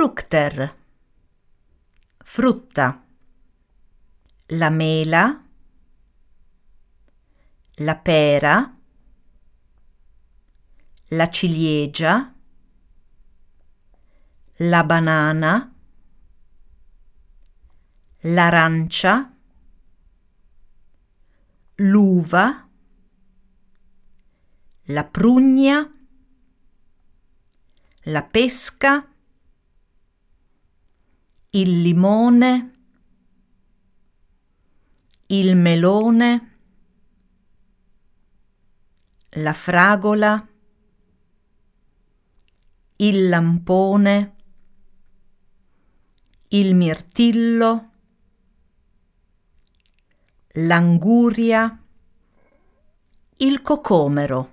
Frukter, frutta. La mela, la pera, la ciliegia, la banana, l'arancia, l'uva, la prugna, la pesca, il limone, il melone, la fragola, il lampone, il mirtillo, l'anguria, il cocomero.